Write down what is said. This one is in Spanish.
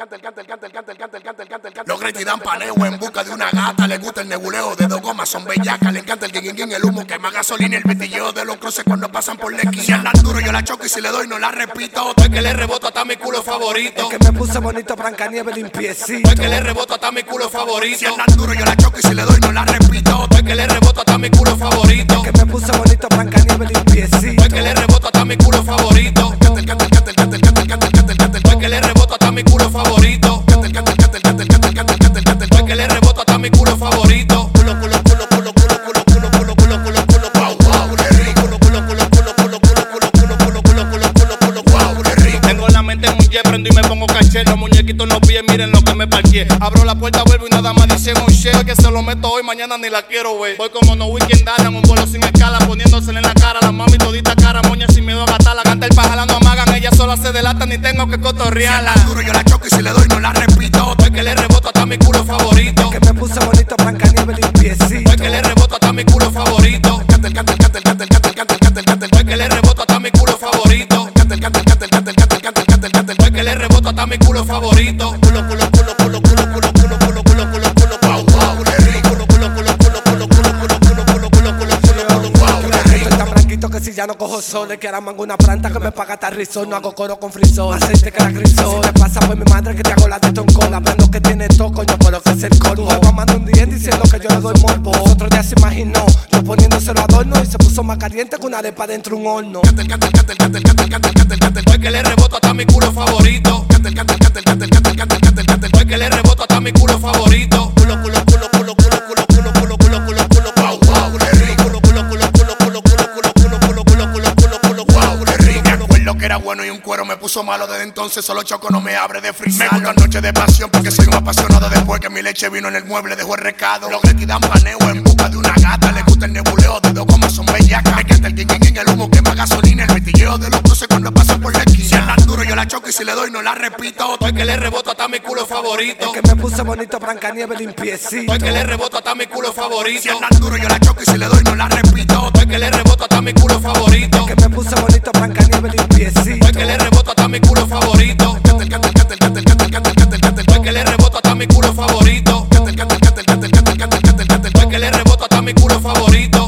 Los Grechi dan paneo en busca de una gata. Le gusta el nebuleo de dos gomas, son bellacas. Le encanta el guin, el humo, quema gasolina y el vitilleo de los cruces cuando pasan por la esquina. Si andan duro yo la choco y si le doy no la repito. Es que le reboto hasta mi culo favorito. Es que me puse bonito, Brancanieves limpiecito. Es que le reboto hasta mi culo favorito. Si andan duro yo la choco y si le doy no la repito. Es que le reboto hasta mi culo favorito. Es que me puse bonito, Brancanieves limpiecito. Es que le reboto hasta mi culo favorito. Es que le reboto hasta mi culo favorito. Es que le reboto hasta mi culo favorito. Culo, culo, culo, culo, culo, culo, culo, culo, culo, culo, culo, wow, wow, qué rico. Culo, culo, culo, culo, culo, culo, culo, culo, culo, culo, culo, culo, wow, qué rico. Tengo la mente muy jet, prendo y me pongo caché. Los muñequitos en los pies, miren lo que me parqué. Abro la puerta, vuelvo y nada más dicen un shit. Que se lo meto hoy, mañana ni la quiero ver. Voy como no weekend en un vuelo sin escala, poniéndosele en la cara. La mami todita cara, moña sin miedo a gastarla. Canta el pájaro, no amagan, ella sola se delata, ni tengo que cotorrearla. Si andan duro yo la choco y si le doy no la repito. Es que le reboto hasta mi culo favorito. Es que me puse bonito, Brancanieves limpiecito. Es que le reboto hasta mi culo favorito. Es que le reboto hasta mi culo favorito. Es que le reboto hasta mi culo favorito. Culo, culo, culo, culo, culo, culo, culo, culo, culo, culo, culo, wow, wow, qué rico. Culo, culo, culo, culo, culo, culo, culo, culo, culo, culo, culo, culo, wow, qué rico. Estoy tan blanquito que si ya no cojo sol, es que ahora mango una planta que me paga hasta risol. No hago coro con frisol, aceite que la grisol. Si te pasa pues mi madre que te hago la de toncola. Hablando que tiene todo, coño, pero que es el coro. Juego mando un día diciendo que yo le doy morbo. Otro día se imaginó, yo poniéndoselo adorno y se puso más caliente que una arepa dentro de un horno. Es que le reboto hasta mi culo favorito. Es que le reboto hasta mi culo favorito. Culo, culo, culo, culo, culo, culo, culo, culo, culo, culo, culo, wow, wow, qué rico. Culo, culo, culo, culo, culo, culo, culo, culo, culo, culo, culo, culo, culo, wow, qué rico. Me acuerdo que era bueno y un cuero me puso malo desde entonces. Solo choco no me abre de frisar. Me gustan noches de pasión porque soy un apasionado. Después que mi leche vino en el mueble dejó el recado. Los Grechi dan paneo en busca de una gata. Le gusta el nebuleo de dos gomas, son bellacas. Me encanta el guin, el humo, quema gasolina, el vitilleo de los cruces cuando pasan por la esquina. Si andan duro yo la choco y si le doy no la repito. Es que le reboto hasta mi culo favorito. Es que me puse bonito, Brancanieves limpiecito. Es que le reboto hasta mi culo favorito. Si andan duro yo la choco y si le doy no la repito. Es que le reboto hasta mi culo favorito. Es que me puse bonito, Brancanieves limpiecito. Es que le reboto hasta mi culo favorito. Es que le reboto hasta mi culo favorito. Es que le reboto hasta mi culo favorito.